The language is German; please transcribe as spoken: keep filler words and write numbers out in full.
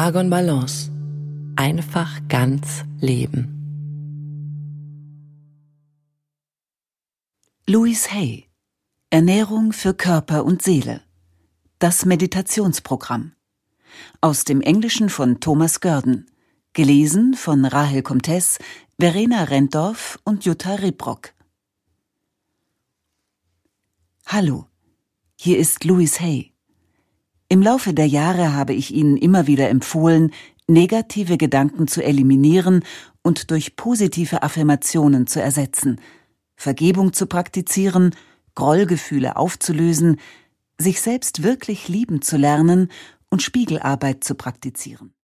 Argon Balance. Einfach ganz leben. Louise Hay. Ernährung für Körper und Seele. Das Meditationsprogramm. Aus dem Englischen von Thomas Gurdon. Gelesen von Rahel Comtes, Verena Renddorf und Jutta Ribrock. Hallo, hier ist Louise Hay. Im Laufe der Jahre habe ich Ihnen immer wieder empfohlen, negative Gedanken zu eliminieren und durch positive Affirmationen zu ersetzen, Vergebung zu praktizieren, Grollgefühle aufzulösen, sich selbst wirklich lieben zu lernen und Spiegelarbeit zu praktizieren.